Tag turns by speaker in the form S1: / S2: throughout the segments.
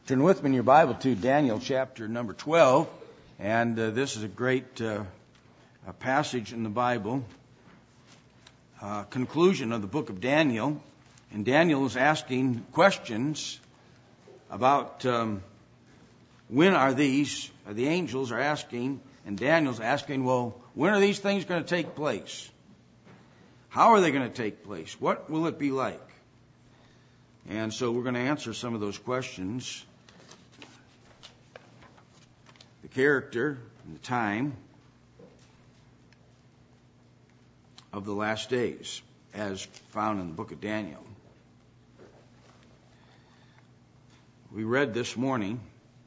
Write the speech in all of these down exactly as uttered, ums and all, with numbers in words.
S1: Turn with me in your Bible to Daniel chapter number twelve, and uh, this is a great uh, a passage in the Bible, uh, conclusion of the book of Daniel, and Daniel is asking questions about um, when are these, uh, the angels are asking, and Daniel's asking, well, when are these things going to take place? How are they going to take place? What will it be like? And so we're going to answer some of those questions. The character and the time of the last days, as found in the book of Daniel. We read this morning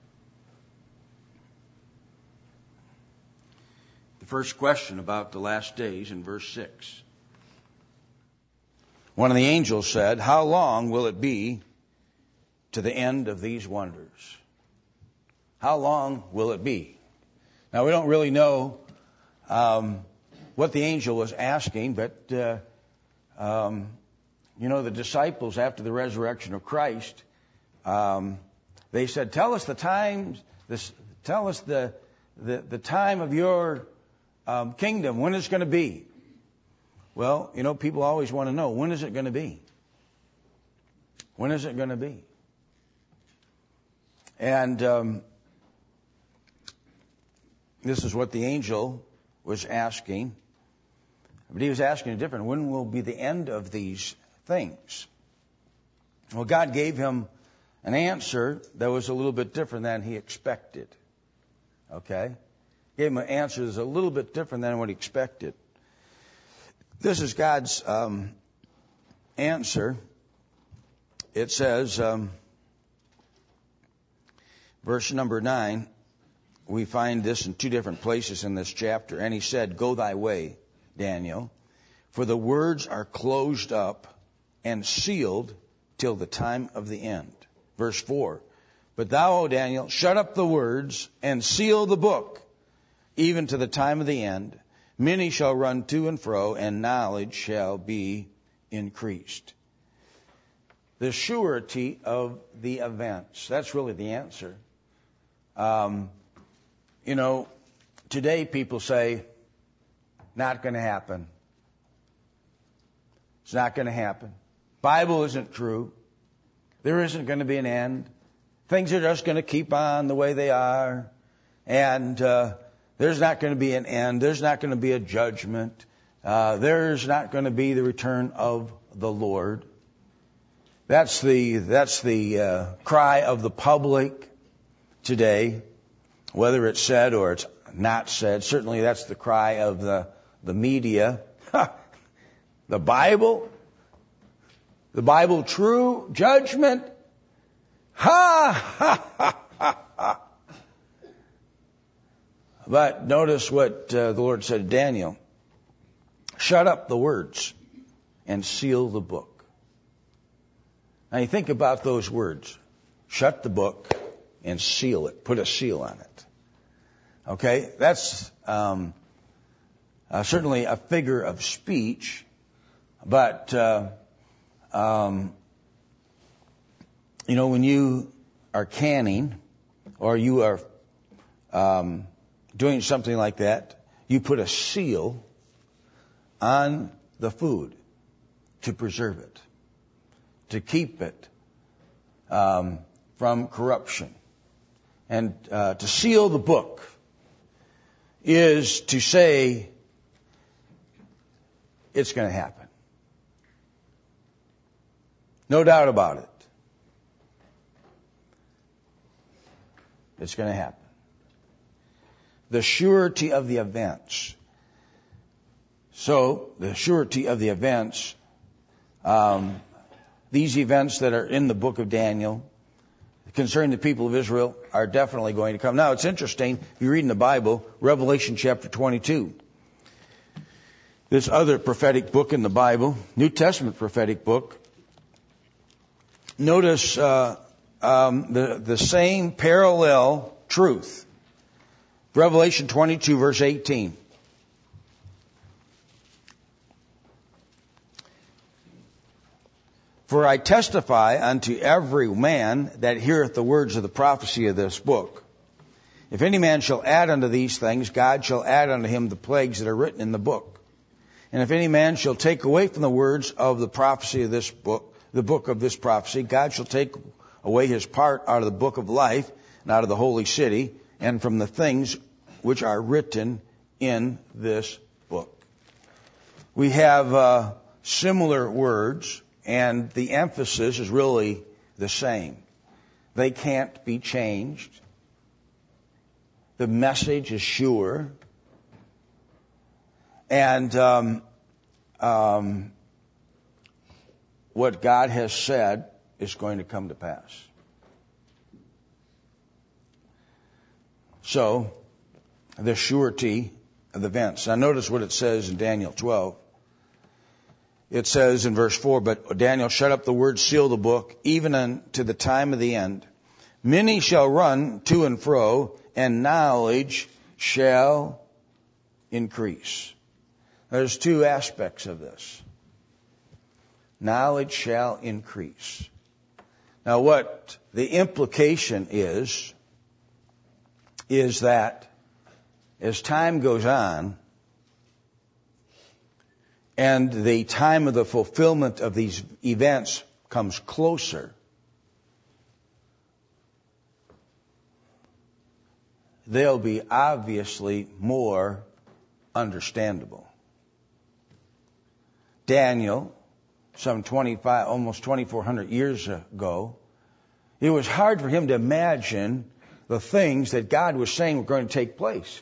S1: the first question about the last days in verse six. One of the angels said, "How long will it be to the end of these wonders?" How long will it be? Now, we don't really know um, what the angel was asking, but, uh, um, you know, the disciples after the resurrection of Christ, um, they said, tell us the times, this, tell us the, the, the time of your um, kingdom, when it's going to be. Well, you know, people always want to know, when is it going to be? When is it going to be? And um, this is what the angel was asking. But he was asking a different, when will be the end of these things? Well, God gave him an answer that was a little bit different than he expected. Okay? Gave him an answer that was a little bit different than what he expected. This is God's um, answer. It says, um, verse number nine, we find this in two different places in this chapter. And he said, "Go thy way, Daniel, for the words are closed up and sealed till the time of the end." Verse four, "But thou, O Daniel, shut up the words and seal the book, even to the time of the end. Many shall run to and fro, and knowledge shall be increased." The surety of the events. That's really the answer. Um, you know, today people say, not going to happen. It's not going to happen. Bible isn't true. There isn't going to be an end. Things are just going to keep on the way they are. And uh, there's not going to be an end. There's not going to be a judgment. Uh, there's not going to be the return of the Lord. That's the that's the uh, cry of the public today, whether it's said or it's not said. Certainly that's the cry of the, the media. The Bible? The Bible true? Judgment? Ha! Ha! Ha! Ha! Ha! But notice what uh, the Lord said to Daniel. Shut up the words and seal the book. Now you think about those words. Shut the book and seal it. Put a seal on it. Okay? That's um, uh, certainly a figure of speech. But, uh, um, you know, when you are canning or you are um, doing something like that, you put a seal on the food to preserve it, to keep it um, from corruption. And uh, to seal the book is to say it's going to happen. No doubt about it. It's going to happen. The surety of the events. So, the surety of the events, um, these events that are in the book of Daniel concerning the people of Israel are definitely going to come. Now, it's interesting, if you read in the Bible, Revelation chapter twenty-two. This other prophetic book in the Bible, New Testament prophetic book. Notice uh, um, the, the same parallel truth. Revelation twenty-two, verse eighteen. For I testify unto every man that heareth the words of the prophecy of this book. If any man shall add unto these things, God shall add unto him the plagues that are written in the book. And if any man shall take away from the words of the prophecy of this book, the book of this prophecy, God shall take away his part out of the book of life and out of the holy city and from the things which are written in this book. We have uh, similar words, and the emphasis is really the same. They can't be changed. The message is sure. And um, um, what God has said is going to come to pass. So, the surety of events. Now notice what it says in Daniel twelve. It says in verse four, but Daniel shut up the word, seal the book, even unto the time of the end. Many shall run to and fro, and knowledge shall increase. There's two aspects of this. Knowledge shall increase. Now what the implication is, is that as time goes on, and the time of the fulfillment of these events comes closer, they'll be obviously more understandable. Daniel, some twenty-five, almost twenty-four hundred years ago, it was hard for him to imagine the things that God was saying were going to take place.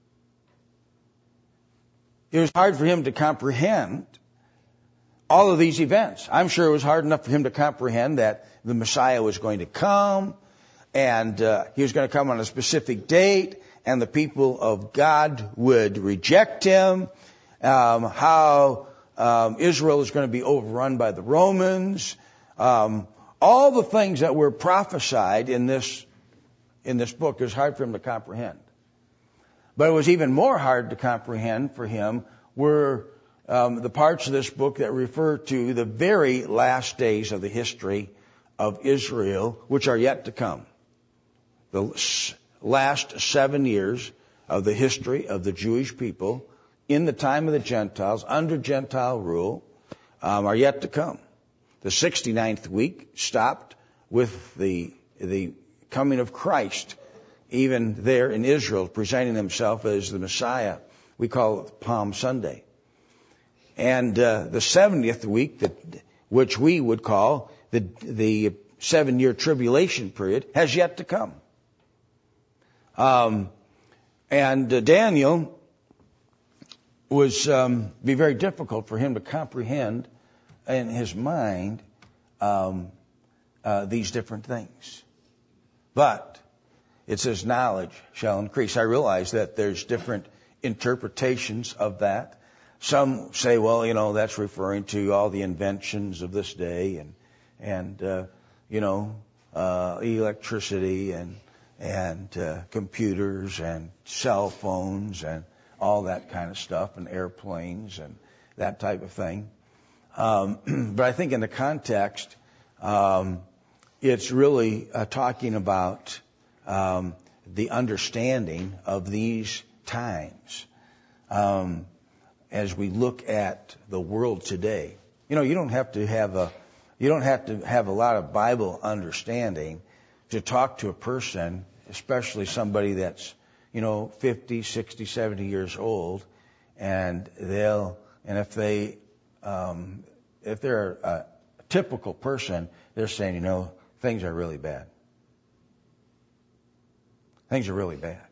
S1: It was hard for him to comprehend all of these events. I'm sure it was hard enough for him to comprehend that the Messiah was going to come, and uh, he was going to come on a specific date, and the people of God would reject him, um, how um, Israel is going to be overrun by the Romans, um, all the things that were prophesied in this in this book. It was hard for him to comprehend. But it was even more hard to comprehend for him were um, the parts of this book that refer to the very last days of the history of Israel, which are yet to come. The last seven years of the history of the Jewish people in the time of the Gentiles, under Gentile rule, um, are yet to come. The sixty-ninth week stopped with the the coming of Christ, even there in Israel, presenting himself as the Messiah. We call it Palm Sunday. And uh, the seventieth week, that, which we would call the the seven-year tribulation period, has yet to come. Um, and uh, Daniel was um, be very difficult for him to comprehend in his mind um, uh, these different things. But it says knowledge shall increase. I realize that there's different interpretations of that. Some say, well, you know, that's referring to all the inventions of this day and, and uh, you know, uh, electricity and, and uh, computers and cell phones and all that kind of stuff and airplanes and that type of thing. Um, but I think in the context, um, it's really uh, talking about um, the understanding of these times. Um, as we look at the world today, you know, you don't have to have a, you don't have to have a lot of Bible understanding to talk to a person, especially somebody that's, you know, fifty, sixty, seventy years old, and they'll, and if they, um, if they're a typical person, they're saying, you know, things are really bad. Things are really bad.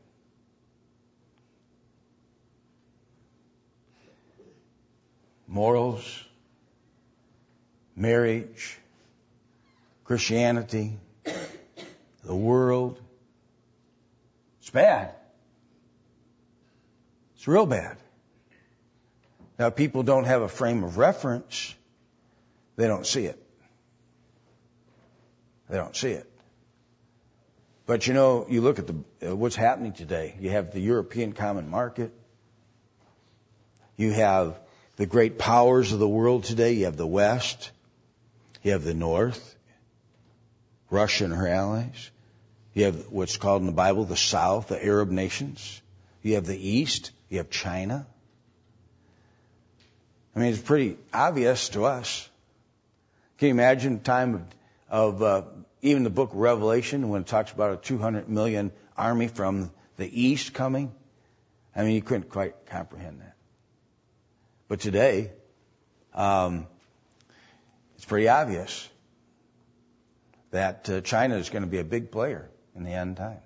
S1: Morals, marriage, Christianity, the world. It's bad. It's real bad. Now, people don't have a frame of reference. They don't see it. They don't see it. But you know, you look at the uh, what's happening today. You have the European common market. You have the great powers of the world today. You have the West. You have the North, Russia and her allies. You have what's called in the Bible the South, the Arab nations. You have the East. You have China. I mean, it's pretty obvious to us. Can you imagine the time of, of uh, even the book of Revelation when it talks about a two hundred million army from the East coming? I mean, you couldn't quite comprehend that. But today, um, it's pretty obvious that uh, China is going to be a big player in the end time.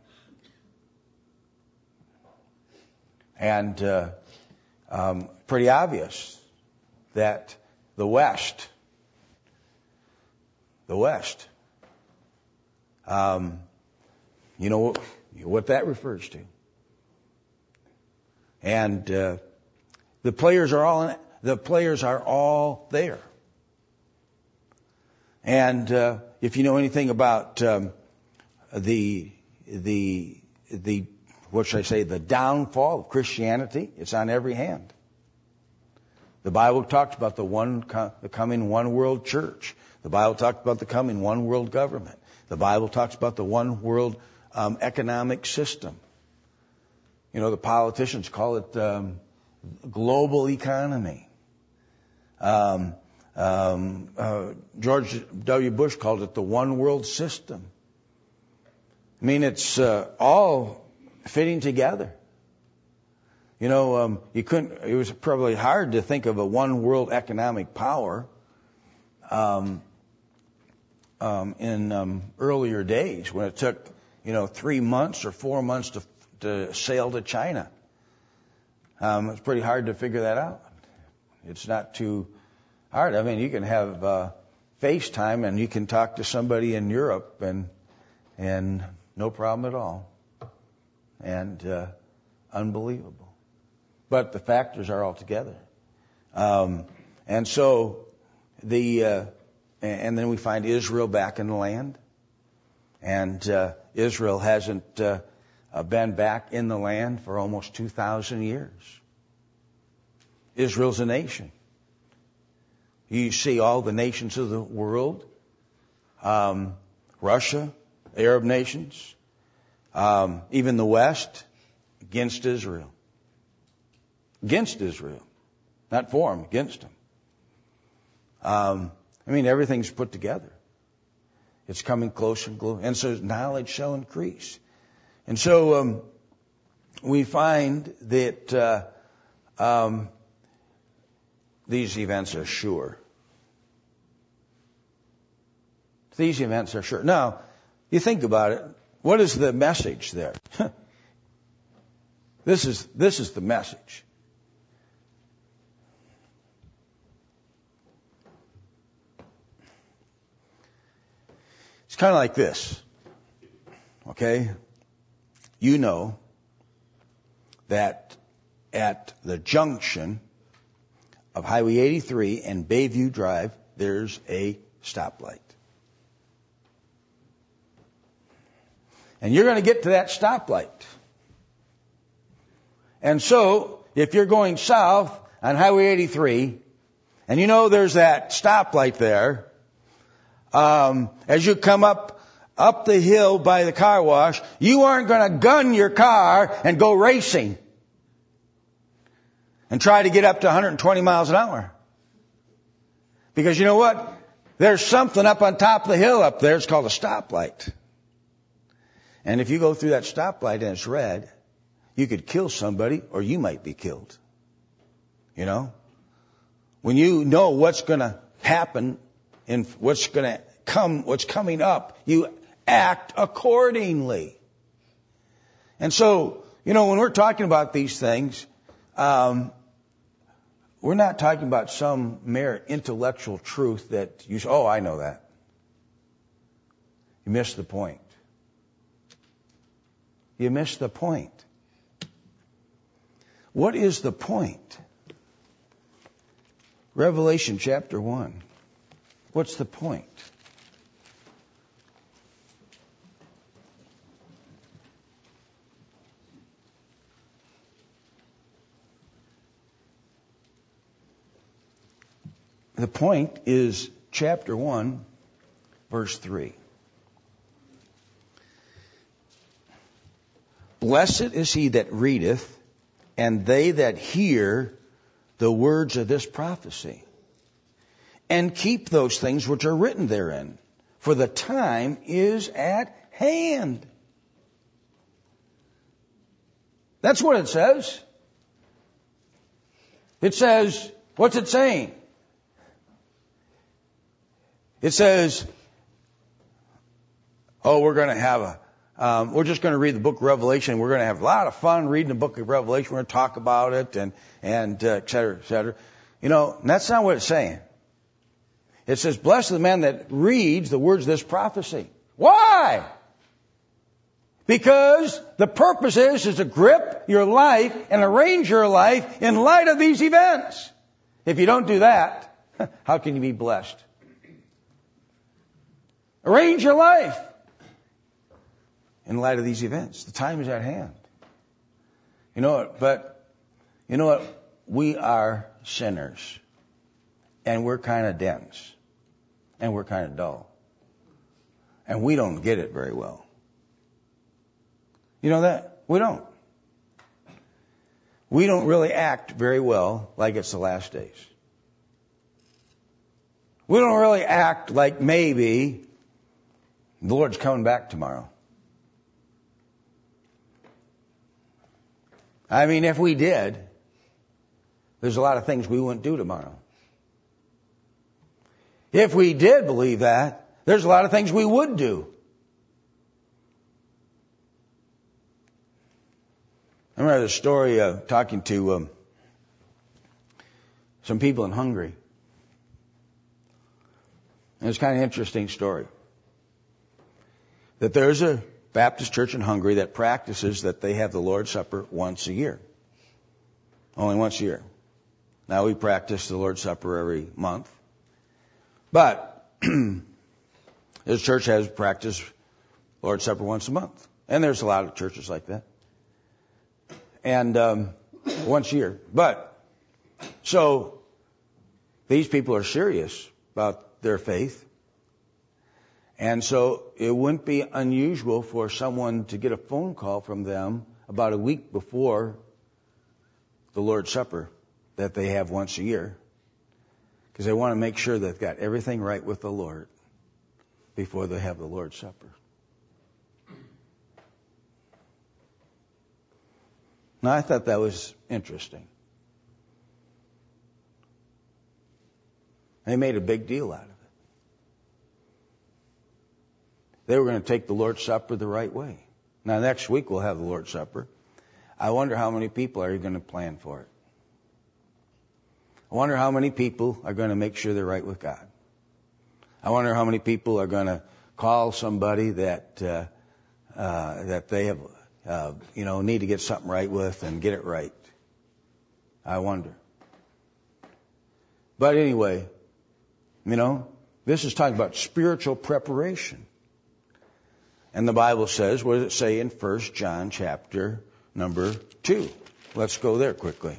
S1: And uh, um, pretty obvious that the West, the West, um, you know what that refers to. And uh, the players are all in, the players are all there. And uh, if you know anything about um, the the the what should I say the downfall of Christianity, it's on every hand. The Bible talks about the one the coming one world church. The Bible talks about the coming one world government. The Bible talks about the one world um, economic system. You know, the politicians call it um, global economy. Um, um, uh, George W. Bush called it the one world system. I mean, it's uh, all fitting together. You know, um, you couldn't. It was probably hard to think of a one world economic power um, um, in um, earlier days when it took, you know, three months or four months to to sail to China. Um, it's pretty hard to figure that out. It's not too hard. I mean, you can have uh, FaceTime and you can talk to somebody in Europe and and no problem at all. And uh, unbelievable. But the factors are all together. Um, and so the uh, and then we find Israel back in the land. And uh, Israel hasn't uh, been back in the land for almost two thousand years. Israel's a nation. You see all the nations of the world, um, Russia, Arab nations, um, even the West, against Israel. Against Israel. Not for them, against them. Um, I mean, everything's put together. It's coming closer and closer. And so knowledge shall increase. And so um, we find that uh, um, these events are sure. These events are sure. Now, you think about it. What is the message there? This is this is the message. It's kind of like this. Okay? You know that at the junction of Highway eighty-three and Bayview Drive, there's a stoplight. And you're going to get to that stoplight. And so, if you're going south on Highway eighty-three, and you know there's that stoplight there, um, as you come up up the hill by the car wash, you aren't going to gun your car and go racing and try to get up to one hundred twenty miles an hour. Because you know what? There's something up on top of the hill up there. It's called a stoplight. And if you go through that stoplight and it's red, you could kill somebody or you might be killed. You know? When you know what's going to happen and what's going to come, what's coming up, you act accordingly. And so, you know, when we're talking about these things, um, we're not talking about some mere intellectual truth that you say, oh, I know that. You miss the point. You miss the point. What is the point? Revelation chapter one. What's the point? The point is chapter one, verse three. Blessed is he that readeth, and they that hear the words of this prophecy, and keep those things which are written therein, for the time is at hand. That's what it says. It says, what's it saying? It says, oh, we're going to have a, um, we're just going to read the book of Revelation. We're going to have a lot of fun reading the book of Revelation. We're going to talk about it and, and, uh, et cetera, et cetera. You know, that's not what it's saying. It says, blessed is the man that reads the words of this prophecy. Why? Because the purpose is, is to grip your life and arrange your life in light of these events. If you don't do that, how can you be blessed? Arrange your life in light of these events. The time is at hand. You know what? But, you know what? We are sinners. And we're kind of dense. And we're kind of dull. And we don't get it very well. You know that? We don't. We don't really act very well like it's the last days. We don't really act like maybe the Lord's coming back tomorrow. I mean, if we did, there's a lot of things we wouldn't do tomorrow. If we did believe that, there's a lot of things we would do. I remember the story of talking to um, some people in Hungary. And it's kind of an interesting story. That there's a Baptist church in Hungary that practices that they have the Lord's Supper once a year. Only once a year. Now we practice the Lord's Supper every month. But this church has practiced Lord's Supper once a month. And there's a lot of churches like that. And um, once a year. But, so, these people are serious about their faith. And so, it wouldn't be unusual for someone to get a phone call from them about a week before the Lord's Supper that they have once a year. Because they want to make sure they've got everything right with the Lord before they have the Lord's Supper. Now, I thought that was interesting. They made a big deal out of it. They were going to take the Lord's Supper the right way. Now, next week we'll have the Lord's Supper. I wonder how many people are going to plan for it. I wonder how many people are going to make sure they're right with God. I wonder how many people are going to call somebody that uh, uh, that they have, uh, you know, need to get something right with and get it right. I wonder. But anyway, you know, this is talking about spiritual preparation. And the Bible says, what does it say in First John chapter number two? Let's go there quickly.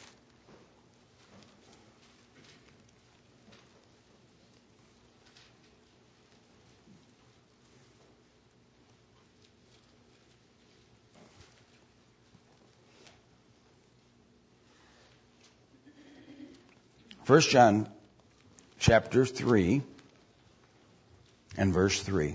S1: First John chapter three and verse three.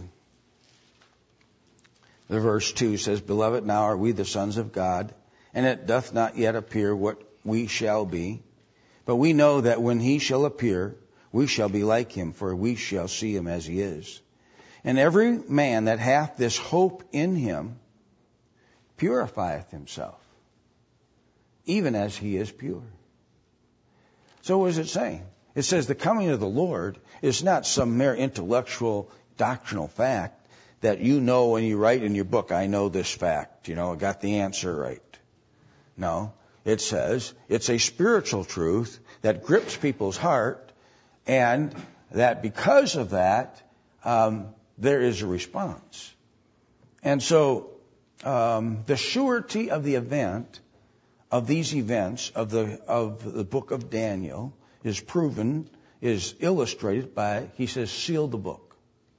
S1: The verse two says, Beloved, now are we the sons of God, and it doth not yet appear what we shall be. But we know that when he shall appear, we shall be like him, for we shall see him as he is. And every man that hath this hope in him purifieth himself, even as he is pure. So what is it saying? It says the coming of the Lord is not some mere intellectual, doctrinal fact that you know when you write in your book, I know this fact, you know, I got the answer right. No, it says it's a spiritual truth that grips people's heart, and that because of that, um, there is a response. And so um, the surety of the event, of these events, of the of the book of Daniel, is proven is illustrated by, he says, seal the book.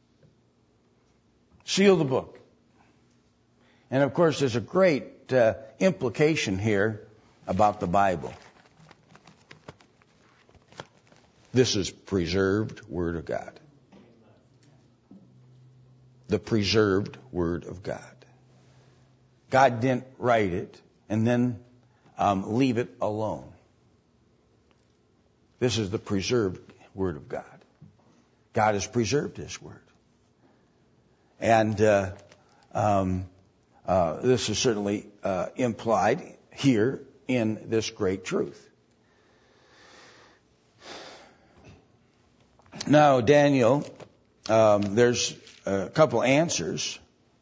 S1: Seal the book. And of course, there's a great uh, implication here about the Bible. This is preserved Word of God. The preserved Word of God. God didn't write it and then um, leave it alone. This is the preserved Word of God. God has preserved His Word. And uh, um, uh, this is certainly uh, implied here in this great truth. Now, Daniel, um, there's a couple answers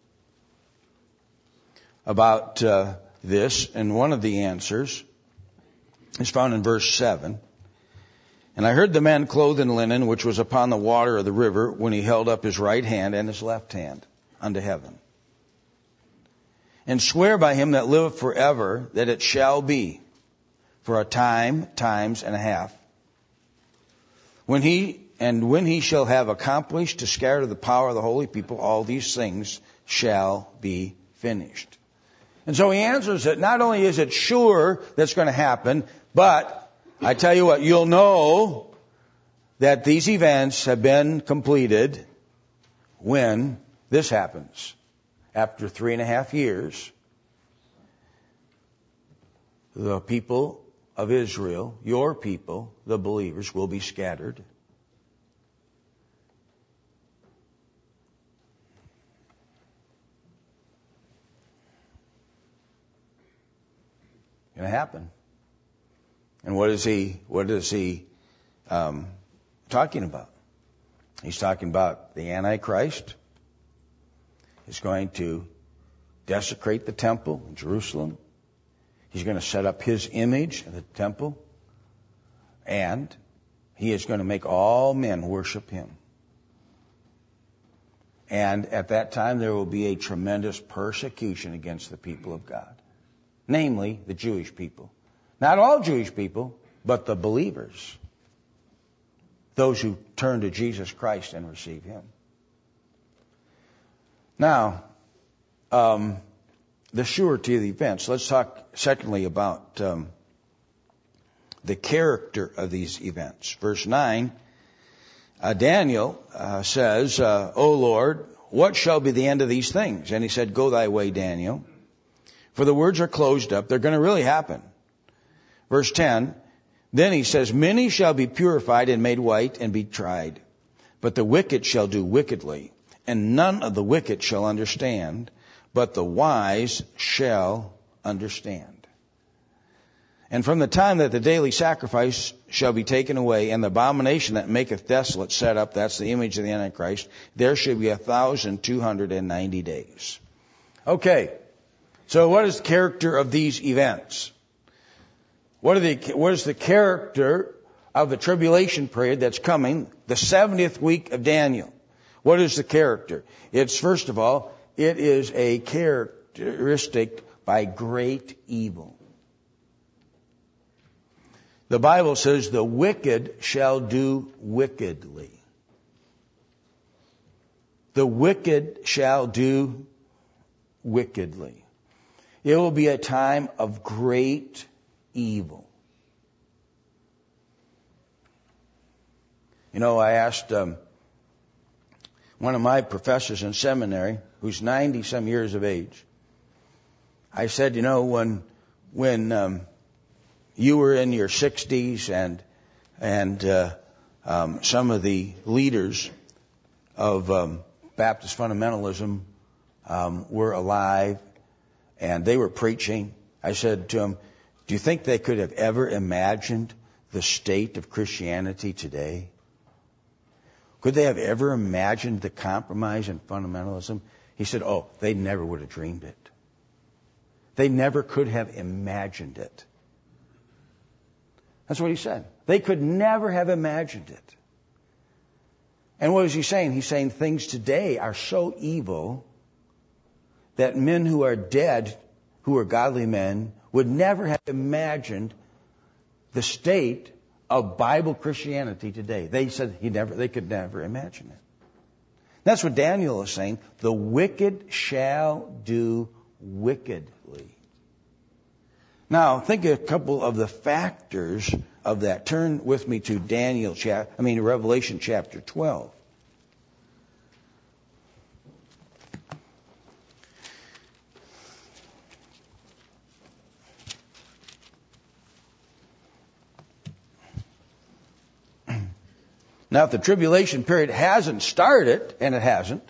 S1: about uh, this, and one of the answers is found in verse seven. And I heard the man clothed in linen, which was upon the water of the river, when he held up his right hand and his left hand unto heaven, and swear by him that liveth forever, that it shall be for a time, times and a half, when he and when he shall have accomplished to scatter the power of the holy people, all these things shall be finished. And so he answers that not only is it sure that's going to happen, but I tell you what, you'll know that these events have been completed when this happens. After three and a half years, the people of Israel, your people, the believers, will be scattered. Going to happen. And what is he, what is he um, talking about? He's talking about the Antichrist is going to desecrate the temple in Jerusalem. He's going to set up his image in the temple. And he is going to make all men worship him. And at that time there will be a tremendous persecution against the people of God. Namely, the Jewish people. Not all Jewish people, but the believers. Those who turn to Jesus Christ and receive Him. Now, um, the surety of the events. Let's talk secondly about um, the character of these events. Verse nine, uh, Daniel uh, says, uh, O Lord, what shall be the end of these things? And he said, Go thy way, Daniel. For the words are closed up. They're going to really happen. Verse ten, then he says, Many shall be purified and made white and be tried. But the wicked shall do wickedly, and none of the wicked shall understand, but the wise shall understand. And from the time that the daily sacrifice shall be taken away, and the abomination that maketh desolate set up, that's the image of the Antichrist, there shall be a thousand two hundred and ninety days. Okay. So what is the character of these events? What, are the, what is the character of the tribulation period that's coming, the seventieth week of Daniel? What is the character? It's, first of all, it is a characteristic by great evil. The Bible says the wicked shall do wickedly. The wicked shall do wickedly. It will be a time of great evil. You know, I asked um, one of my professors in seminary, who's ninety some years of age, I said, you know, when when um, you were in your sixties and and uh, um, some of the leaders of um, Baptist fundamentalism um, were alive, and they were preaching, I said to them, do you think they could have ever imagined the state of Christianity today? Could they have ever imagined the compromise in fundamentalism? He said, oh, they never would have dreamed it. They never could have imagined it. That's what he said. They could never have imagined it. And what is he saying? He's saying things today are so evil that men who are dead, who are godly men, would never have imagined the state of Bible Christianity today. They said he never, they could never imagine it. That's what Daniel is saying. The wicked shall do wickedly. Now, think of a couple of the factors of that. Turn with me to Daniel, chap- I mean Revelation chapter twelve. Now, if the tribulation period hasn't started, and it hasn't,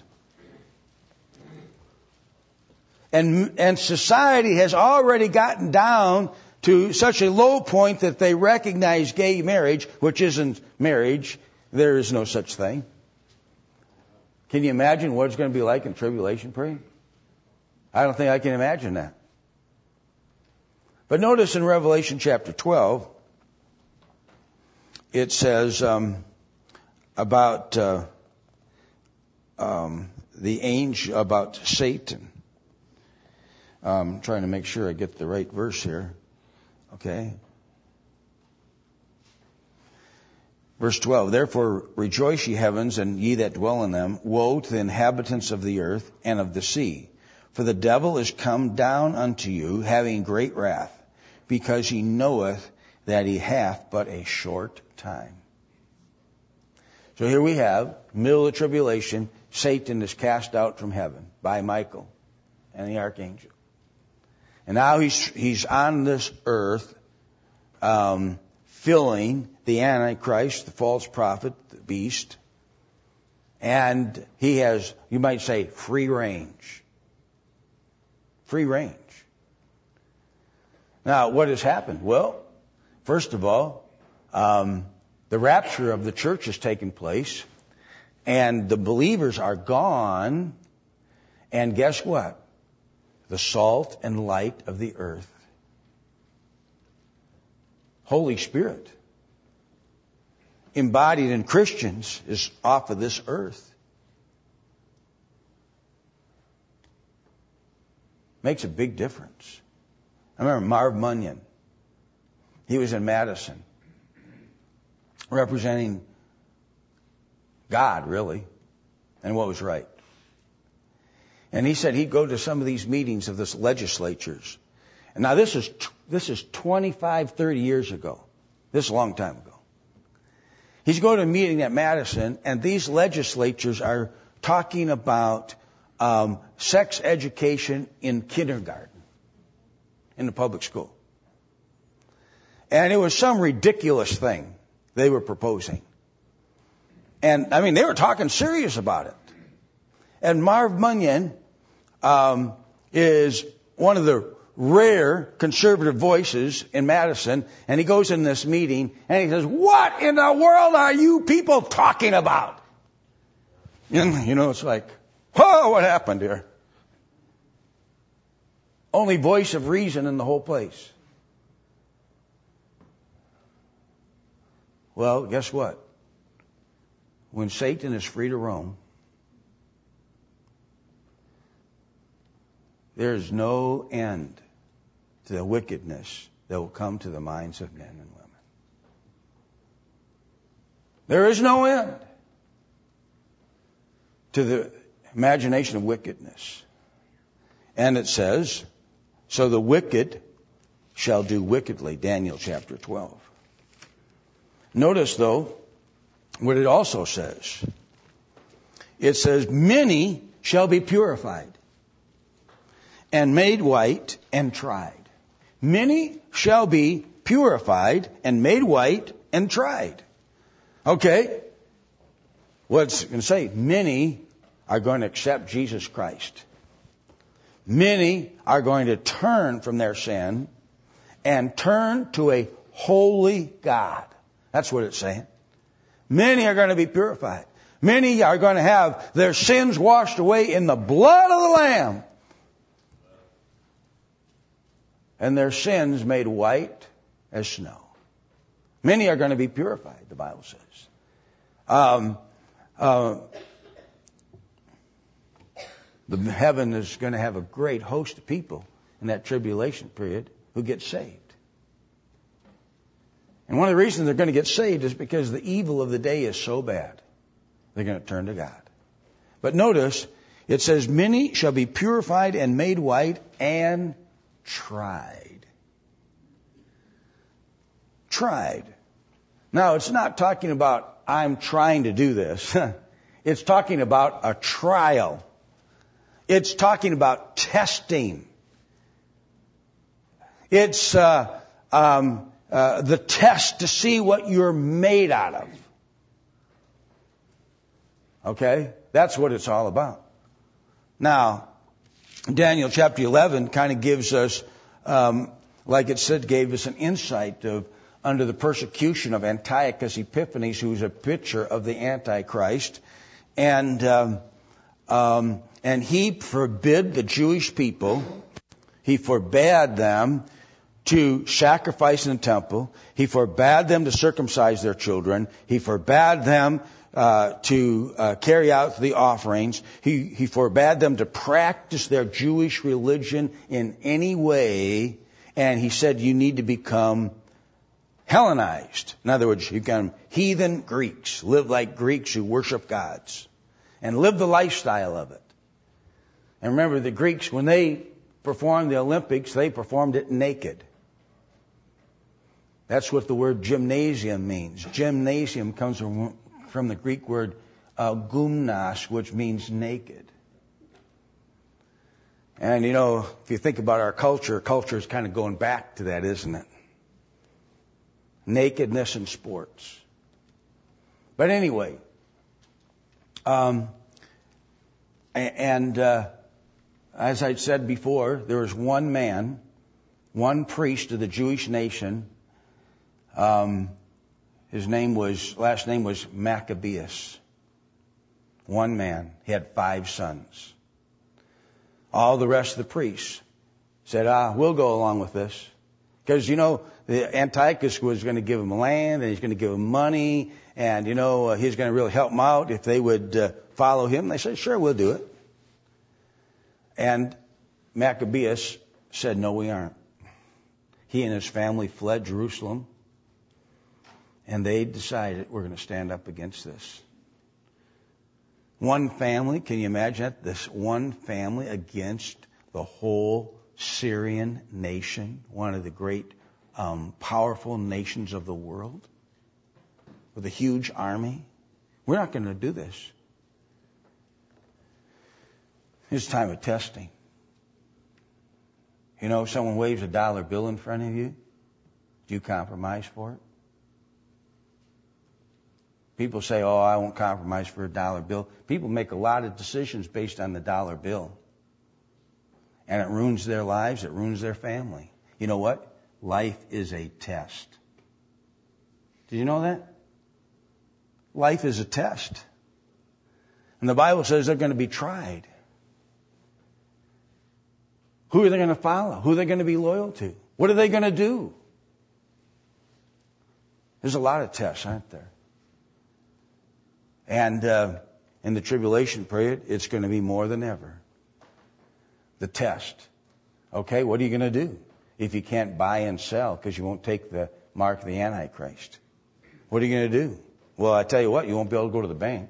S1: and, and society has already gotten down to such a low point that they recognize gay marriage, which isn't marriage, there is no such thing. Can you imagine what it's going to be like in tribulation period? I don't think I can imagine that. But notice in Revelation chapter twelve, it says... Um, about uh, um, the angel, about Satan. I'm trying to make sure I get the right verse here. Okay. Verse twelve, therefore rejoice ye heavens, and ye that dwell in them. Woe to the inhabitants of the earth and of the sea. For the devil is come down unto you, having great wrath, because he knoweth that he hath but a short time. So here we have, middle of the tribulation, Satan is cast out from heaven by Michael and the archangel. And now he's he's on this earth, um, filling the Antichrist, the false prophet, the beast. And he has, you might say, free range. Free range. Now, what has happened? Well, first of all, um, the rapture of the church has taken place, and the believers are gone, and guess what? The salt and light of the earth, Holy Spirit, embodied in Christians, is off of this earth. Makes a big difference. I remember Marv Munyon. He was in Madison, representing God, really, and what was right. And he said he'd go to some of these meetings of this legislatures. And now this is this is twenty-five, thirty years ago. This is a long time ago. He's going to a meeting at Madison, and these legislatures are talking about um, sex education in kindergarten, in the public school. And it was some ridiculous thing they were proposing. And, I mean, they were talking serious about it. And Marv Munyon um, is one of the rare conservative voices in Madison, and he goes in this meeting, and he says, what in the world are you people talking about? And, you know, it's like, whoa, what happened here? Only voice of reason in the whole place. Well, guess what? When Satan is free to roam, there is no end to the wickedness that will come to the minds of men and women. There is no end to the imagination of wickedness. And it says, so the wicked shall do wickedly, Daniel chapter twelve. Notice, though, what it also says. It says, many shall be purified and made white and tried. Many shall be purified and made white and tried. Okay. What's it going to say? Many are going to accept Jesus Christ. Many are going to turn from their sin and turn to a holy God. That's what it's saying. Many are going to be purified. Many are going to have their sins washed away in the blood of the Lamb. And their sins made white as snow. Many are going to be purified, the Bible says. Um, uh, the heaven is going to have a great host of people in that tribulation period who get saved. And one of the reasons they're going to get saved is because the evil of the day is so bad. They're going to turn to God. But notice, it says, many shall be purified and made white and tried. Tried. Now, it's not talking about, I'm trying to do this. It's talking about a trial. It's talking about testing. It's uh, um, uh, the test to see what you're made out of. Okay? That's what it's all about. Now, Daniel chapter eleven kind of gives us, um, like it said, gave us an insight of under the persecution of Antiochus Epiphanes, who's a picture of the Antichrist. And um, um, and he forbid the Jewish people, he forbade them to sacrifice in the temple. He forbade them to circumcise their children. He forbade them uh, to uh, carry out the offerings. He, he forbade them to practice their Jewish religion in any way. And he said you need to become Hellenized. In other words, you become heathen Greeks. Live like Greeks who worship gods. And live the lifestyle of it. And remember, the Greeks, when they performed the Olympics, they performed it naked. That's what the word gymnasium means. Gymnasium comes from, from the Greek word uh, gymnos, which means naked. And you know, if you think about our culture, culture is kind of going back to that, isn't it? Nakedness in sports. But anyway, um, and uh, as I said before, there was one man, one priest of the Jewish nation. Um, his name was, last name was Maccabeus. One man. He had five sons. All the rest of the priests said, ah, we'll go along with this. Because, you know, the Antiochus was going to give him land, and he's going to give him money, and, you know, uh, he's going to really help them out if they would uh, follow him. They said, sure, we'll do it. And Maccabeus said, no, we aren't. He and his family fled Jerusalem, and they decided, we're going to stand up against this. One family, can you imagine that? This one family against the whole Syrian nation, one of the great um, powerful nations of the world, with a huge army. We're not going to do this. It's time of testing. You know, if someone waves a dollar bill in front of you, do you compromise for it? People say, oh, I won't compromise for a dollar bill. People make a lot of decisions based on the dollar bill. And it ruins their lives. It ruins their family. You know what? Life is a test. Did you know that? Life is a test. And the Bible says they're going to be tried. Who are they going to follow? Who are they going to be loyal to? What are they going to do? There's a lot of tests, aren't there? And uh, in the tribulation period, it's going to be more than ever. The test. Okay, what are you going to do if you can't buy and sell because you won't take the mark of the Antichrist? What are you going to do? Well, I tell you what, you won't be able to go to the bank.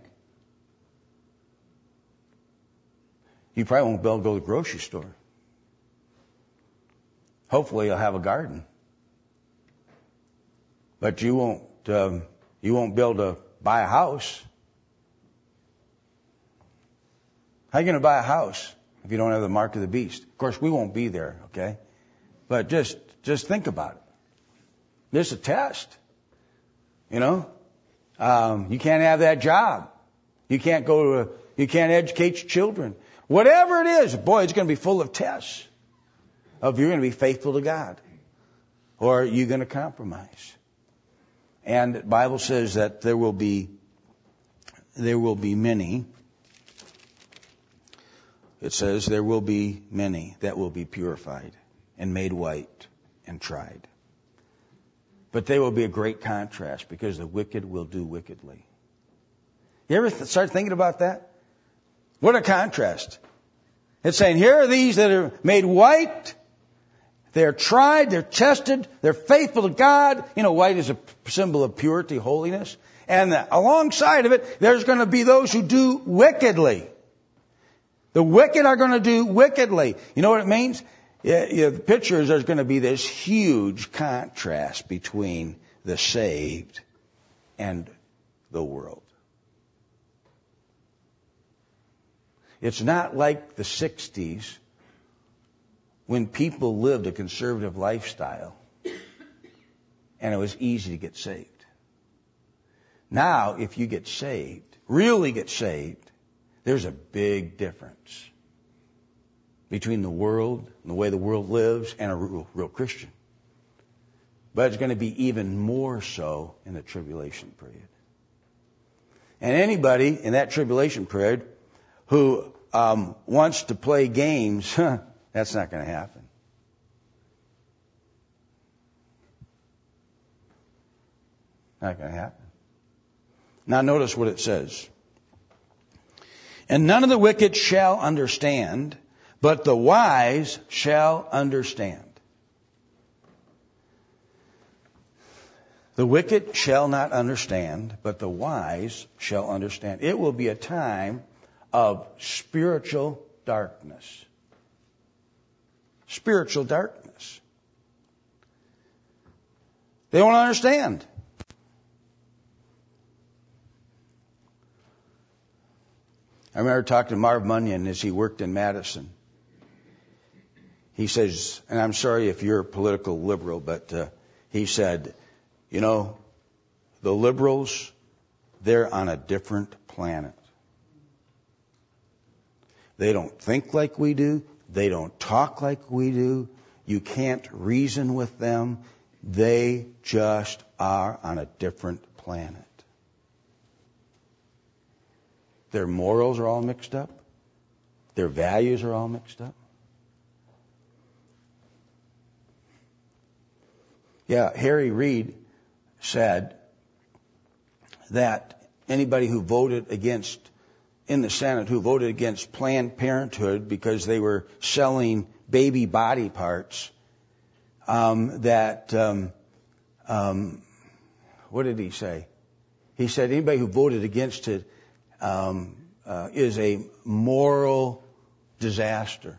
S1: You probably won't be able to go to the grocery store. Hopefully you'll have a garden. But you won't, um, you won't be able to buy a house. How are you going to buy a house if you don't have the mark of the beast? Of course, we won't be there, okay? But just, just think about it. This is a test. You know? Um, you can't have that job. You can't go to, you can't educate your children. Whatever it is, boy, it's going to be full of tests of you're going to be faithful to God or are you going to compromise. And the Bible says that there will be, there will be many. It says there will be many that will be purified and made white and tried. But they will be a great contrast because the wicked will do wickedly. You ever th- start thinking about that? What a contrast. It's saying here are these that are made white. They're tried, they're tested, they're faithful to God. You know, white is a symbol of purity, holiness. And alongside of it, there's going to be those who do wickedly. The wicked are going to do wickedly. You know what it means? Yeah, yeah, the picture is there's going to be this huge contrast between the saved and the world. It's not like the sixties when people lived a conservative lifestyle and it was easy to get saved. Now, if you get saved, really get saved, there's a big difference between the world and the way the world lives and a real, real Christian. But it's going to be even more so in the tribulation period. And anybody in that tribulation period who um, wants to play games, that's not going to happen. Not going to happen. Now notice what it says. And none of the wicked shall understand, but the wise shall understand. The wicked shall not understand, but the wise shall understand. It will be a time of spiritual darkness. Spiritual darkness. They won't understand. I remember talking to Marv Munyon as he worked in Madison. He says, and I'm sorry if you're a political liberal, but uh, he said, you know, the liberals, they're on a different planet. They don't think like we do. They don't talk like we do. You can't reason with them. They just are on a different planet. Their morals are all mixed up. Their values are all mixed up. Yeah, Harry Reid said that anybody who voted against, in the Senate, who voted against Planned Parenthood because they were selling baby body parts, um, that, um, um, what did he say? He said anybody who voted against it um, uh, is a moral disaster.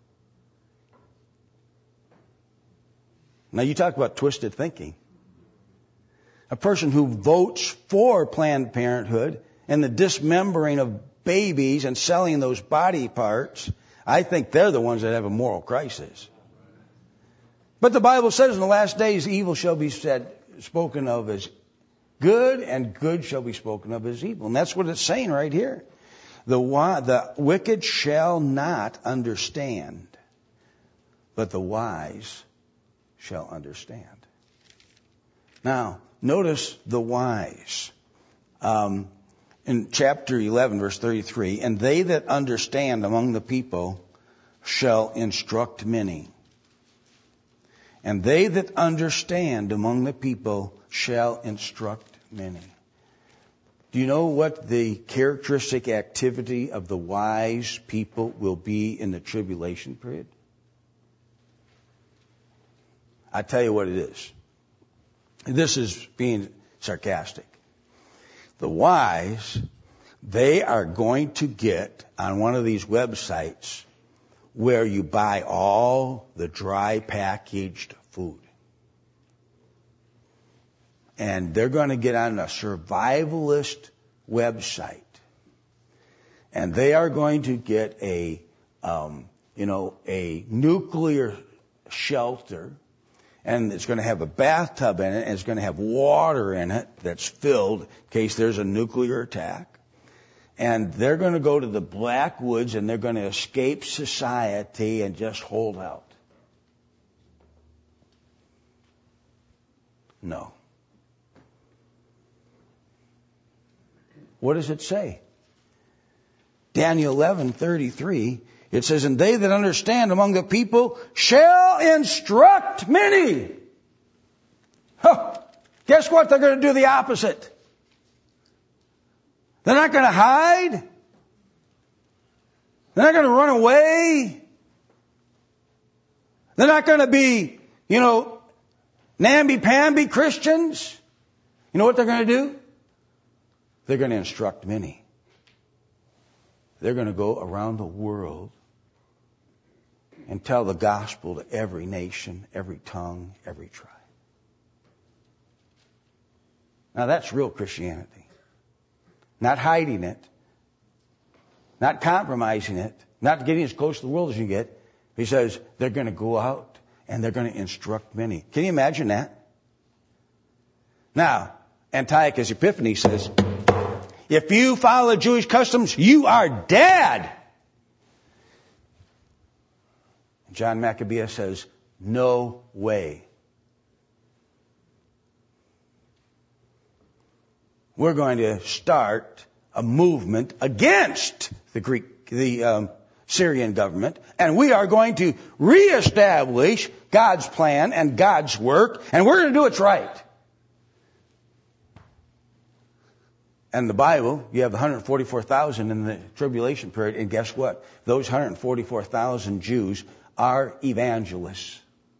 S1: Now you talk about twisted thinking. A person who votes for Planned Parenthood and the dismembering of babies and selling those body parts, I think they're the ones that have a moral crisis. But the Bible says in the last days, evil shall be said, spoken of as good, and good shall be spoken of as evil. And that's what it's saying right here. The, the wicked shall not understand, but the wise shall understand. Now, notice the wise. Um, in chapter eleven, verse thirty-three, and they that understand among the people shall instruct many. And they that understand among the people shall instruct many. Do you know what the characteristic activity of the wise people will be in the tribulation period? I tell you what it is. This is being sarcastic. The wise, they are going to get on one of these websites where you buy all the dry packaged food. And they're going to get on a survivalist website. And they are going to get a, um, you know, a nuclear shelter. And it's going to have a bathtub in it, and it's going to have water in it that's filled in case there's a nuclear attack. And they're going to go to the black woods, and they're going to escape society and just hold out. No. What does it say? Daniel eleven thirty-three. It says, and they that understand among the people shall instruct many. Huh. Guess what? They're going to do the opposite. They're not going to hide. They're not going to run away. They're not going to be, you know, namby-pamby Christians. You know what they're going to do? They're going to instruct many. They're going to go around the world and tell the gospel to every nation, every tongue, every tribe. Now that's real Christianity. Not hiding it. Not compromising it. Not getting as close to the world as you get. He says they're going to go out and they're going to instruct many. Can you imagine that? Now, Antiochus Epiphanes says, if you follow Jewish customs, you are dead. John Maccabeus says, no way. We're going to start a movement against the Greek, the um, Syrian government, and we are going to reestablish God's plan and God's work, and we're going to do it right. And the Bible, you have one hundred forty-four thousand in the tribulation period, and guess what? Those one hundred forty-four thousand Jews are evangelists.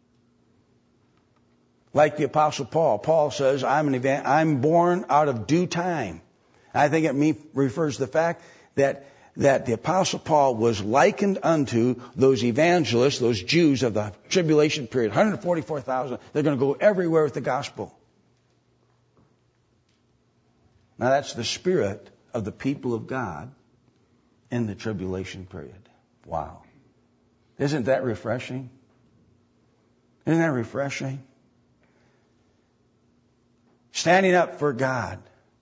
S1: Like the Apostle Paul. Paul says, I'm an evan- I'm born out of due time. I think it me- refers to the fact that that the Apostle Paul was likened unto those evangelists, those Jews of the tribulation period. one hundred forty-four thousand. They're going to go everywhere with the gospel. Now that's the spirit of the people of God in the tribulation period. Wow. Isn't that refreshing? Isn't that refreshing? Standing up for God.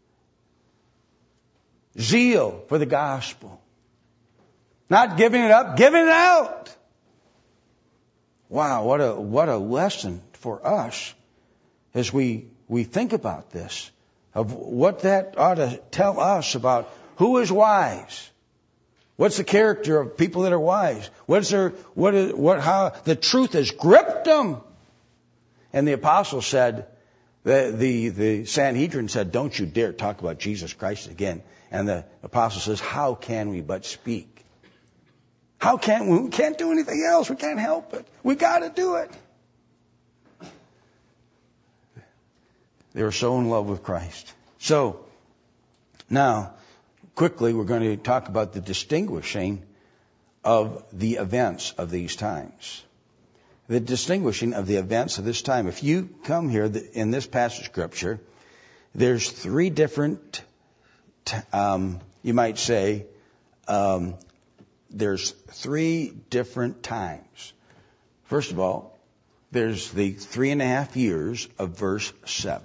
S1: Zeal for the gospel. Not giving it up, giving it out. Wow, what a what a lesson for us as we we think about this. Of what that ought to tell us about who is wise. What's the character of people that are wise? What's their, what is, what, how the truth has gripped them. And the apostle said, the, the, the Sanhedrin said, don't you dare talk about Jesus Christ again. And the apostle says, how can we but speak? How can we? We can't do anything else. We can't help it. We got to do it. They were so in love with Christ. So, now, quickly we're going to talk about the distinguishing of the events of these times. The distinguishing of the events of this time. If you come here in this passage of Scripture, there's three different, um, you might say, um, there's three different times. First of all, there's the three and a half years of verse seven.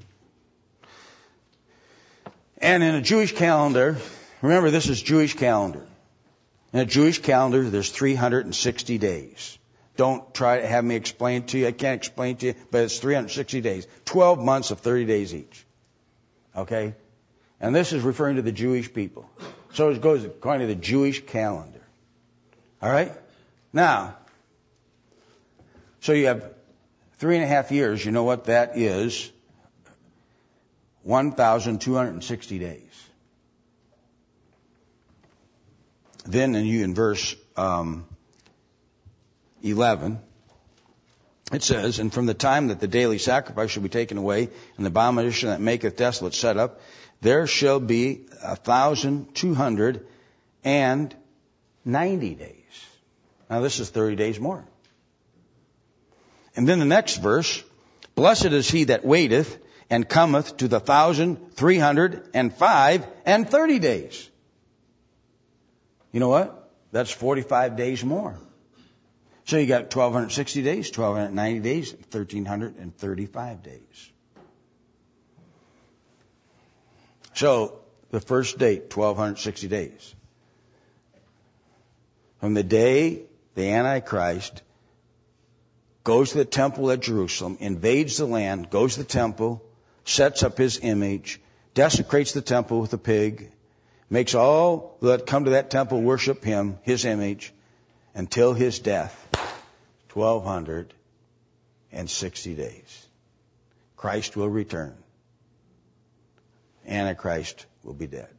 S1: And in a Jewish calendar, remember this is Jewish calendar. In a Jewish calendar, there's three hundred sixty days. Don't try to have me explain it to you. I can't explain it to you, but it's three hundred sixty days. twelve months of thirty days each. Okay? And this is referring to the Jewish people. So it goes according to the Jewish calendar. All right? Now, so you have three and a half years. You know what that is? one thousand two hundred sixty days. Then in, you, in verse um, eleven, it says, and from the time that the daily sacrifice shall be taken away, and the abomination that maketh desolate set up, there shall be a thousand two hundred and ninety days. Now this is thirty days more. And then the next verse, blessed is he that waiteth, and cometh to the thousand three hundred and five and thirty days. You know what? That's forty-five days more. So you got twelve sixty days, twelve ninety days, one thousand three hundred thirty-five days. So the first date, twelve sixty days. From the day the Antichrist goes to the temple at Jerusalem, invades the land, goes to the temple, sets up his image, desecrates the temple with a pig, makes all that come to that temple worship him, his image, until his death. twelve sixty days. Christ will return. Antichrist will be dead.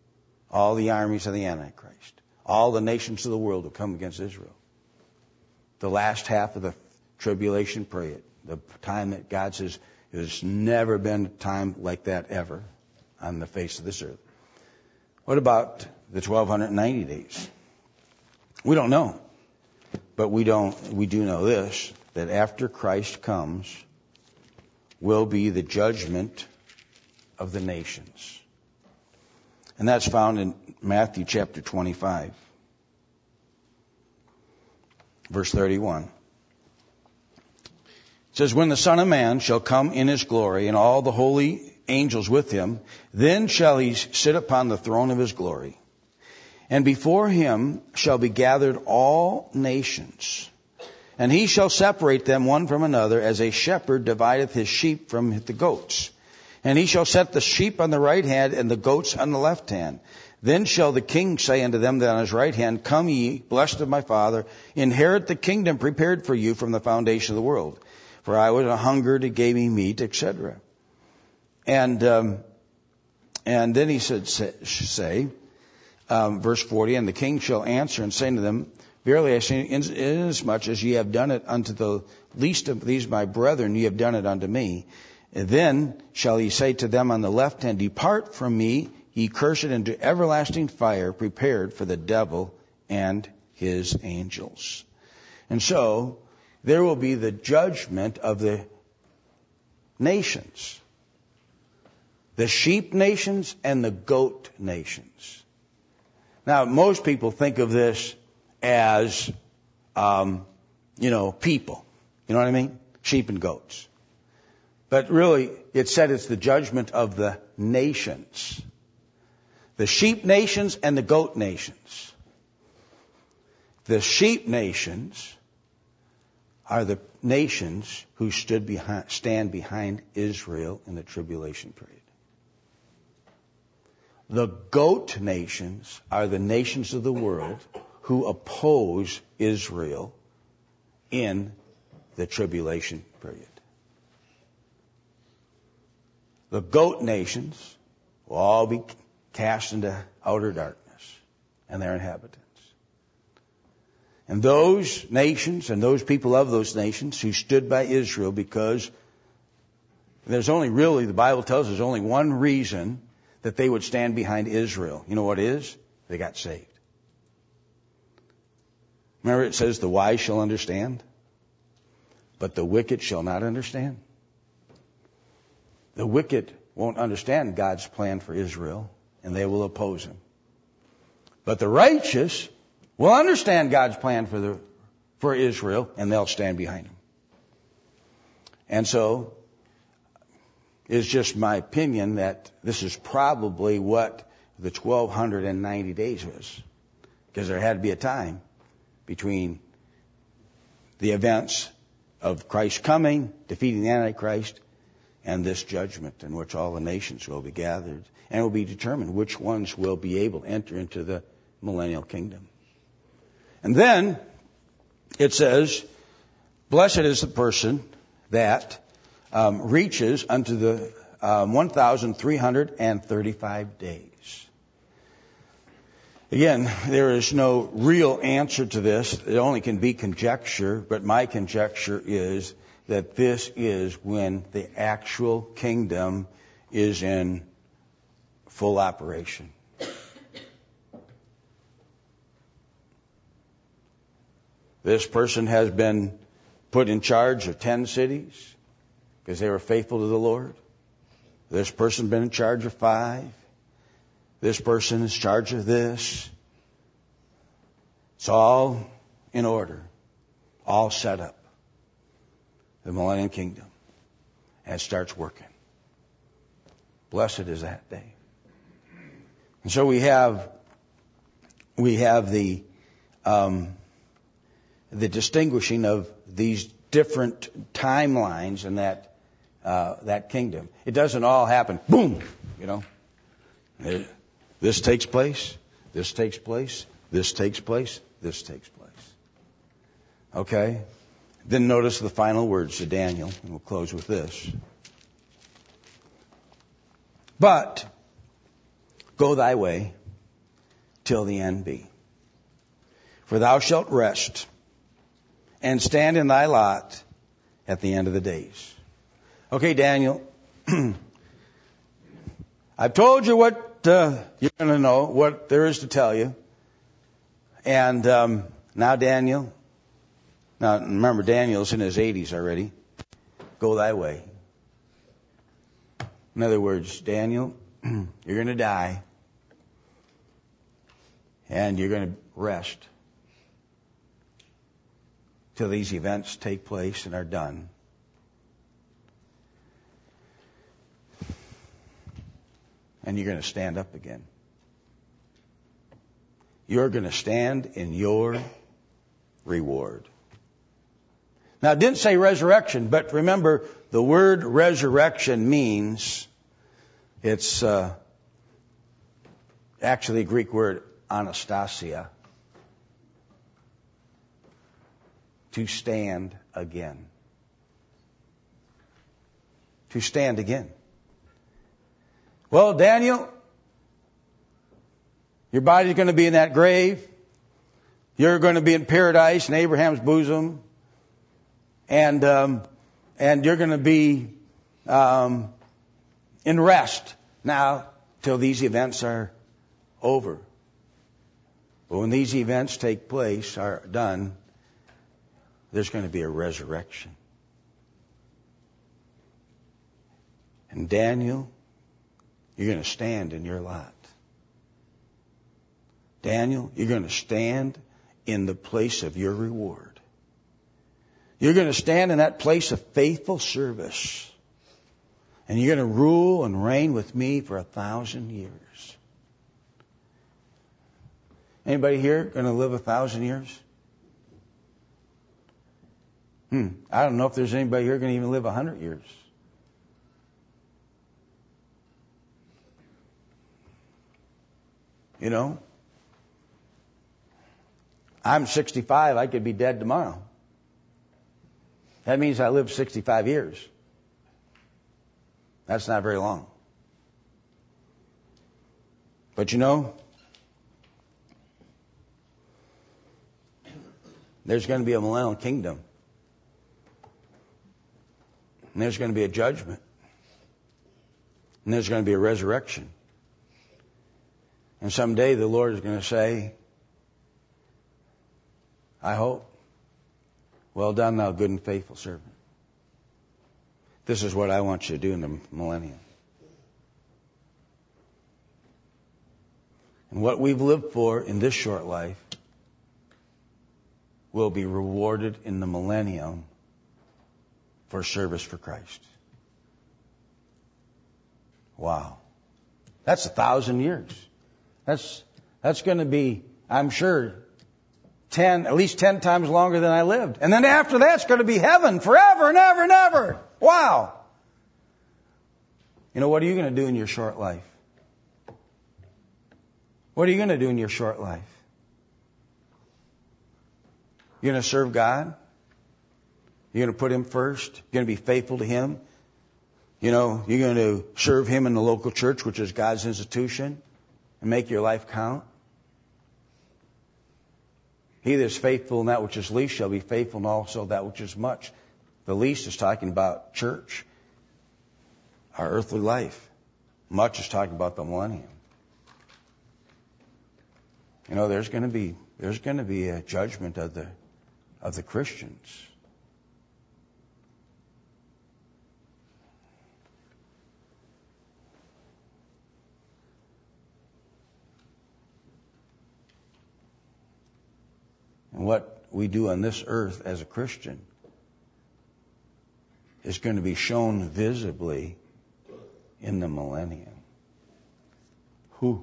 S1: All the armies of the Antichrist, all the nations of the world will come against Israel. the last half of the tribulation period, the time that God says there's never been a time like that ever on the face of this earth. What about the twelve ninety days? We don't know. But we don't, we do know this, that after Christ comes will be the judgment of the nations. And that's found in Matthew chapter twenty-five, verse thirty-one. It says, when the Son of Man shall come in his glory and all the holy angels with him, then shall he sit upon the throne of his glory. And before him shall be gathered all nations. And he shall separate them one from another, as a shepherd divideth his sheep from the goats. And he shall set the sheep on the right hand and the goats on the left hand. Then shall the king say unto them that on his right hand, come ye, blessed of my Father, inherit the kingdom prepared for you from the foundation of the world. For I was a hungered, and gave me meat, et cetera. And um, and then he said, say, say um, verse forty, and the king shall answer and say unto them, verily I say, inasmuch as ye have done it unto the least of these my brethren, ye have done it unto me. And then shall he say to them on the left hand, depart from me, ye cursed, into everlasting fire, prepared for the devil and his angels. And so there will be the judgment of the nations. The sheep nations and the goat nations. Now, most people think of this as, um, you know, people. You know what I mean? Sheep and goats. But really, it said it's the judgment of the nations. The sheep nations and the goat nations. The sheep nations are the nations who stood behind, stand behind Israel in the tribulation period. The goat nations are the nations of the world who oppose Israel in the tribulation period. The goat nations will all be cast into outer darkness and their inhabitants. And those nations and those people of those nations who stood by Israel, because there's only really, the Bible tells us, there's only one reason that they would stand behind Israel. You know what it is? They got saved. Remember it says the wise shall understand, but the wicked shall not understand. The wicked won't understand God's plan for Israel, and they will oppose him. But the righteous will understand God's plan for the for Israel, and they'll stand behind him. And so, it's just my opinion that this is probably what the twelve ninety days was. Because there had to be a time between the events of Christ coming, defeating the Antichrist, and this judgment in which all the nations will be gathered. And it will be determined which ones will be able to enter into the millennial kingdom. And then it says, blessed is the person that um, reaches unto the um, one thousand three hundred thirty-five days. Again, there is no real answer to this. It only can be conjecture, but my conjecture is that this is when the actual kingdom is in full operation. This person has been put in charge of ten cities because they were faithful to the Lord. This person has been in charge of five. This person is in charge of this. It's all in order. All set up. The millennium kingdom. And it starts working. Blessed is that day. And so we have, we have the, um, the distinguishing of these different timelines in that, uh, that kingdom. It doesn't all happen, boom, you know. This takes place, this takes place, this takes place, this takes place. Okay? Then notice the final words to Daniel, and we'll close with this. But go thy way till the end be. For thou shalt rest and stand in thy lot at the end of the days. Okay, Daniel, I've told you what uh, you're going to know, what there is to tell you. And um, now, Daniel, now remember, Daniel's in his eighties already. Go thy way. In other words, Daniel, you're going to die. And you're going to rest till these events take place and are done. And you're going to stand up again. You're going to stand in your reward. Now, it didn't say resurrection, but remember, the word resurrection means, it's uh, actually a Greek word, anastasia. To stand again. To stand again. Well, Daniel, your body's going to be in that grave. You're going to be in paradise in Abraham's bosom. And um, and you're going to be um, in rest now till these events are over. But when these events take place, are done, there's going to be a resurrection. And Daniel, you're going to stand in your lot. Daniel, you're going to stand in the place of your reward. You're going to stand in that place of faithful service. And you're going to rule and reign with me for a thousand years. Anybody here going to live a thousand years? Hmm. I don't know if there's anybody here going to even live a hundred years. You know? I'm sixty-five. I could be dead tomorrow. That means I lived sixty-five years. That's not very long. But you know, there's going to be a millennial kingdom. And there's going to be a judgment. And there's going to be a resurrection. And someday the Lord is going to say, I hope, well done, thou good and faithful servant. This is what I want you to do in the millennium. And what we've lived for in this short life will be rewarded in the millennium for service for Christ. Wow. That's a thousand years. That's that's going to be, I'm sure, ten, at least ten times longer than I lived. And then after that, it's going to be heaven forever and ever and ever. Wow. You know, what are you going to do in your short life? What are you going to do in your short life? You're going to serve God? You're going to put Him first? You're going to be faithful to Him? You know, you're going to serve Him in the local church, which is God's institution, and make your life count? He that is faithful in that which is least shall be faithful in also that which is much. The least is talking about church, our earthly life. Much is talking about the millennium. You know, there's going to be there's going to be a judgment of the of the Christians. And what we do on this earth as a Christian is going to be shown visibly in the millennium. Who?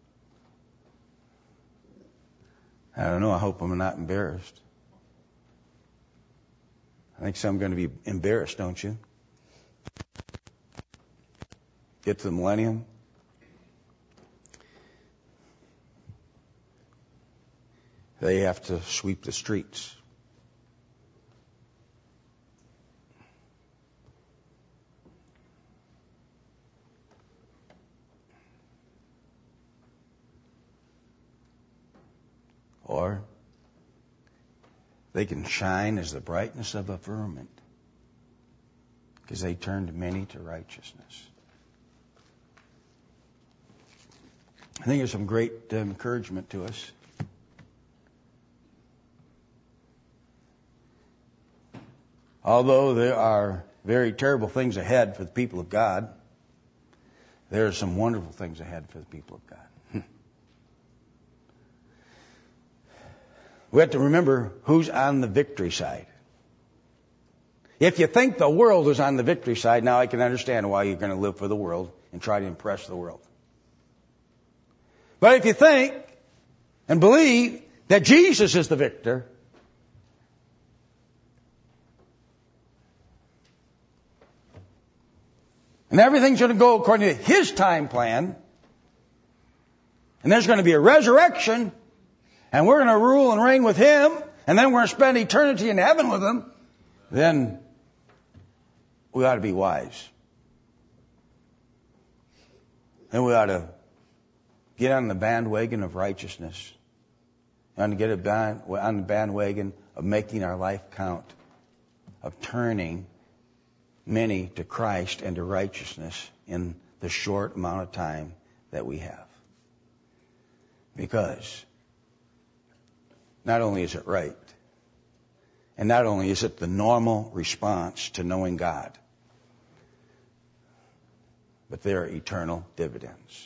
S1: I don't know. I hope I'm not embarrassed. I think some are going to be embarrassed, don't you? Get to the millennium. They have to sweep the streets. Or They can shine as the brightness of a firmament because they turned many to righteousness. I think there's some great uh, encouragement to us. Although there are very terrible things ahead for the people of God, there are some wonderful things ahead for the people of God. We have to remember who's on the victory side. If you think the world is on the victory side, now I can understand why you're going to live for the world and try to impress the world. But if you think and believe that Jesus is the victor, and everything's going to go according to His time plan, and there's going to be a resurrection, and we're going to rule and reign with Him, and then we're going to spend eternity in heaven with Him, then we ought to be wise. Then we ought to get on the bandwagon of righteousness, and get a band, on the bandwagon of making our life count, of turning many to Christ and to righteousness in the short amount of time that we have. Because not only is it right, and not only is it the normal response to knowing God, but there are eternal dividends.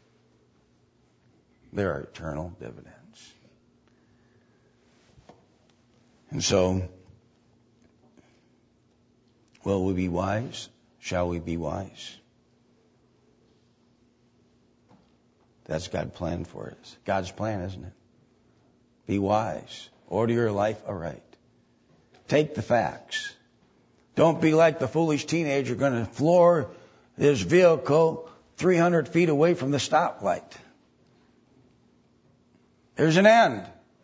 S1: There are eternal dividends. And so, will we be wise? Shall we be wise? That's God's plan for us. God's plan, isn't it? Be wise. Order your life aright. Take the facts. Don't be like the foolish teenager going to floor his vehicle three hundred feet away from the stoplight. There's an end.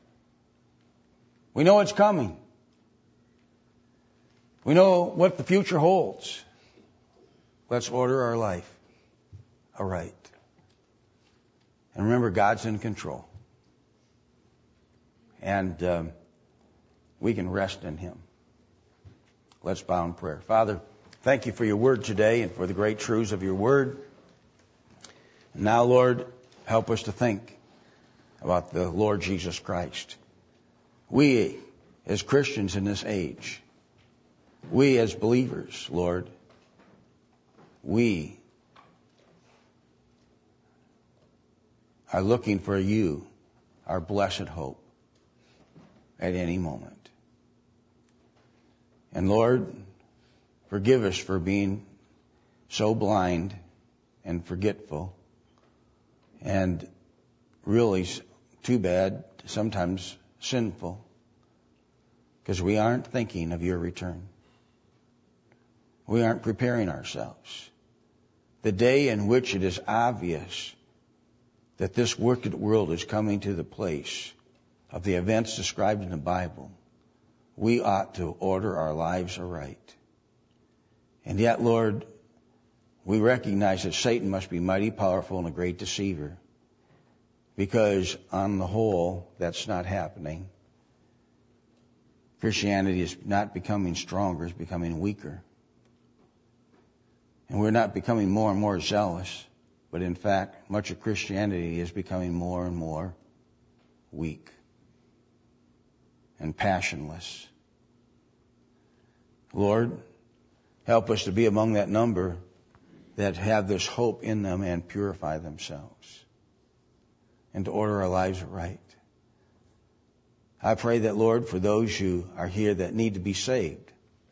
S1: We know it's coming. We know what the future holds. Let's order our life aright. And remember, God's in control. And um, we can rest in Him. Let's bow in prayer. Father, thank You for Your word today and for the great truths of Your word. And now, Lord, help us to think about the Lord Jesus Christ. We, as Christians in this age, we as believers, Lord, we are looking for You, our blessed hope, at any moment. And Lord, forgive us for being so blind and forgetful, and really too bad, sometimes sinful, because we aren't thinking of Your return. We aren't preparing ourselves. The day in which it is obvious that this wicked world is coming to the place of the events described in the Bible, we ought to order our lives aright. And yet, Lord, we recognize that Satan must be mighty powerful and a great deceiver, because on the whole, that's not happening. Christianity is not becoming stronger, it's becoming weaker. And we're not becoming more and more zealous, but in fact, much of Christianity is becoming more and more weak and passionless. Lord, help us to be among that number that have this hope in them and purify themselves, and to order our lives right. I pray that, Lord, for those who are here that need to be saved,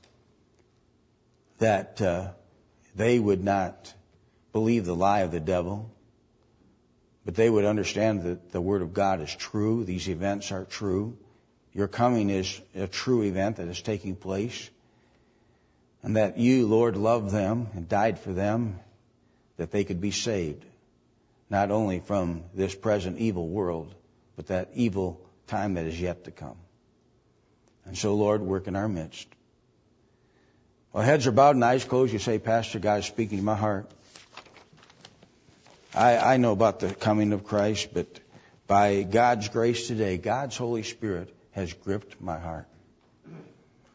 S1: that uh, they would not believe the lie of the devil, but they would understand that the Word of God is true. These events are true. Your coming is a true event that is taking place. And that You, Lord, loved them and died for them, that they could be saved, not only from this present evil world, but that evil time that is yet to come. And so, Lord, work in our midst. While heads are bowed and eyes closed, you say, Pastor, God is speaking to my heart. I, I know about the coming of Christ, but by God's grace today, God's Holy Spirit has gripped my heart.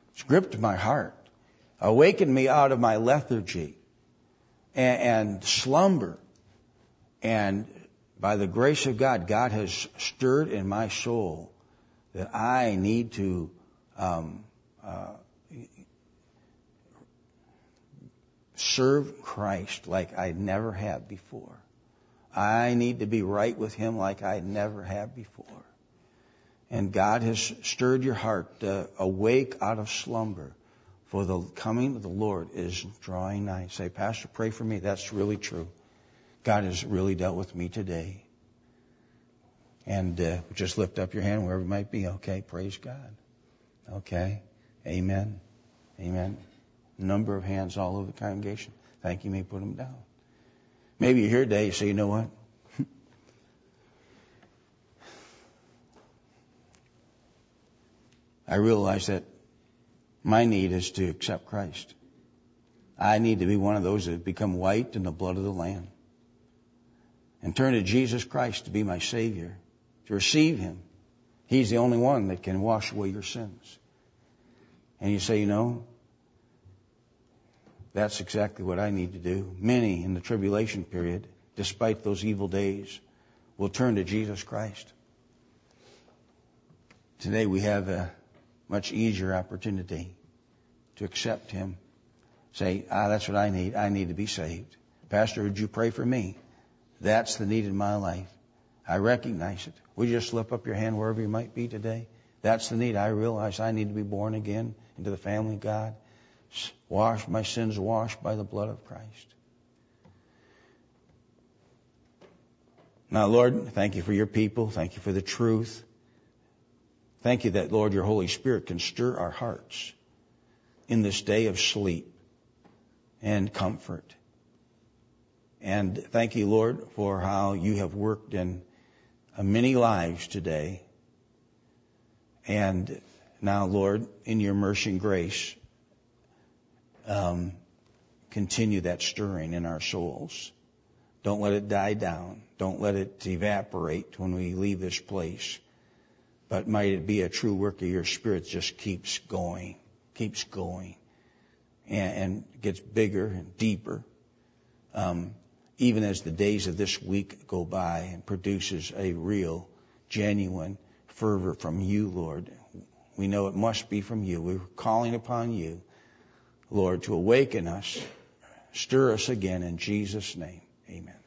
S1: It's gripped my heart. Awaken me out of my lethargy and, and slumber. And by the grace of God, God has stirred in my soul that I need to um, uh, serve Christ like I never have before. I need to be right with Him like I never have before. And God has stirred your heart to awake out of slumber, for the coming of the Lord is drawing nigh. Say, Pastor, pray for me. That's really true. God has really dealt with me today. And uh, just lift up your hand wherever it might be. Okay, praise God. Okay, amen. Amen. Number of hands all over the congregation. Thank you. You may put them down. Maybe you're here today, you say, you know what? I realize that my need is to accept Christ. I need to be one of those that become white in the blood of the Lamb and turn to Jesus Christ to be my Savior, to receive Him. He's the only one that can wash away your sins. And you say, you know, that's exactly what I need to do. Many in the tribulation period, despite those evil days, will turn to Jesus Christ. Today we have a much easier opportunity to accept Him. Say, ah, that's what I need. I need to be saved. Pastor, would you pray for me? That's the need in my life. I recognize it. Would you just slip up your hand wherever you might be today? That's the need. I realize I need to be born again into the family of God. Wash my sins washed by the blood of Christ. Now, Lord, thank you for your people. Thank you for the truth. Thank you that, Lord, your Holy Spirit can stir our hearts in this day of sleep and comfort. And thank you, Lord, for how you have worked in many lives today. And now, Lord, in your mercy and grace, um, continue that stirring in our souls. Don't let it die down. Don't let it evaporate when we leave this place. But might it be a true work of your Spirit that just keeps going, keeps going, and, and gets bigger and deeper, um, even as the days of this week go by, and produces a real, genuine fervor from you, Lord. We know it must be from you. We're calling upon you, Lord, to awaken us, stir us again in Jesus' name. Amen.